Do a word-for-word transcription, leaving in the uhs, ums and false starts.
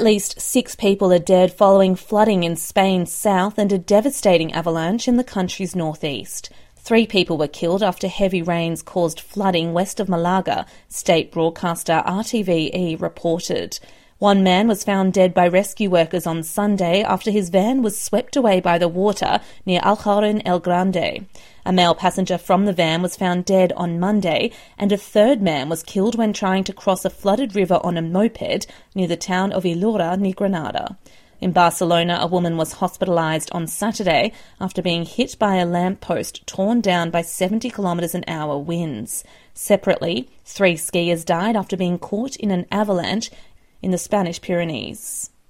At least six people are dead following flooding in Spain's south and a devastating avalanche in the country's northeast. Three people were killed after heavy rains caused flooding west of Malaga, state broadcaster R T V E reported. One man was found dead by rescue workers on Sunday after his van was swept away by the water near Alhaurín el Grande. A male passenger from the van was found dead on Monday, and a third man was killed when trying to cross a flooded river on a moped near the town of Illora near Granada. In Barcelona, a woman was hospitalised on Saturday after being hit by a lamppost torn down by seventy kilometres an hour winds. Separately, three skiers died after being caught in an avalanche in the Spanish Pyrenees.